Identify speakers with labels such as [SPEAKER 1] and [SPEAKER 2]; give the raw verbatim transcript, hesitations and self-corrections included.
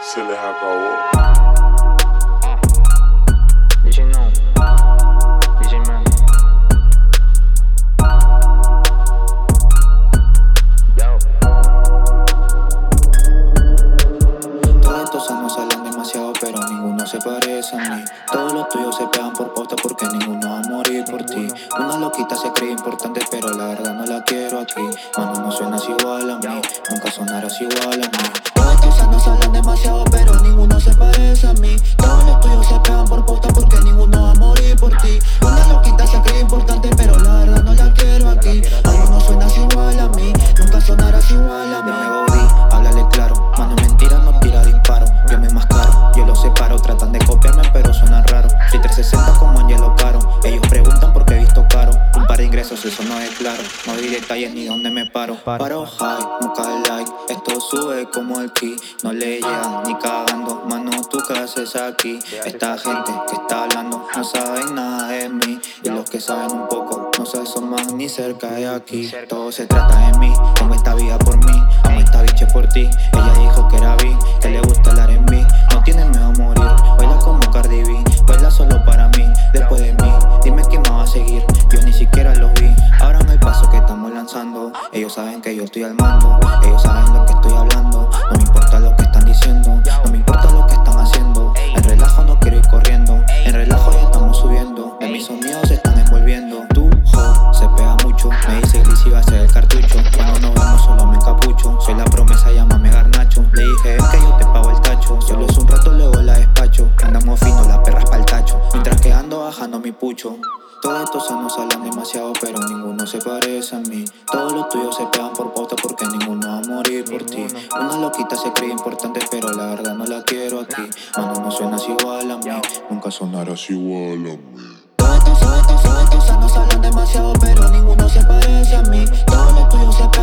[SPEAKER 1] Se les acabó.
[SPEAKER 2] D J No, D J Man. Yo.
[SPEAKER 3] Todos estos años hablan demasiado, pero ninguno se parece a mí. Todos los tuyos se pegan por posta porque ninguno va a morir por ti. Una loquita se cree importante, pero la verdad no la quiero aquí. Cuando no suenas igual a mí, nunca sonarás igual a mí. Todos estos años hablan demasiado, pero ninguno se parece a mí. Todos los tuyos se pegan por posta porque ninguno va a morir por ti. Una loquita se cree importante, pero la verdad no la quiero aquí. Cuando no suenas igual a mí, nunca sonarás igual a mí. Dame Gaudí, háblale claro, mano mentira no tira disparo. Yo me mascaro, yo los separo, tratan de copiarme pero suenan raro. Soy trescientos sesenta como Angelo Caro, ellos preguntan por qué he visto caro. Un par de ingresos, eso no es claro, no di detalles ni dónde me paro. Paro high, nunca like, esto sube como el ki. No le llegan ni cagando, mano tú qué haces aquí. Esta gente que está hablando no saben nada de mí, y los que saben un poco no se asoman ni cerca de aquí. Todo se trata de mí, tengo esta vida por mí, amo esta biche por ti. Ella dijo que era bi, que le gusta el R and B, no tiene miedo a morir, baila como Cardi B, baila solo para mí, después de mí, dime quién me va a seguir, yo ni siquiera los vi. Ahora no hay paso que estamos lanzando, ellos saben que yo estoy al mando, ellos saben lo que estoy hablando, no me importa lo que están diciendo, no me importa lo que están haciendo, en relajo no quiero ir corriendo, en relajo ya estamos subiendo, de mis sonidos se están envolviendo. Tu ho se pega mucho, me dice Glizzy va a ser el cartucho, cuando nos vemos solo me encapucho, soy la promesa, llámame Garnacho, le dije es que yo te pago el tacho, solo es un rato luego la despacho, andamos fino, la perra es pa'l tacho, mientras que ando bajando mi pucho. Todos estos años hablan demasiado, pero ninguno se parece a mí. Todos los tuyos se pegan por posta porque ninguno va a morir por ti. Una loquita se cree importante, pero la verdad no la quiero aquí. Cuando no suenas igual a mí, nunca sonarás igual a mí. Todos estos, todos estos, todos estos años hablan demasiado, pero ninguno se parece a mí. Todos los tuyos se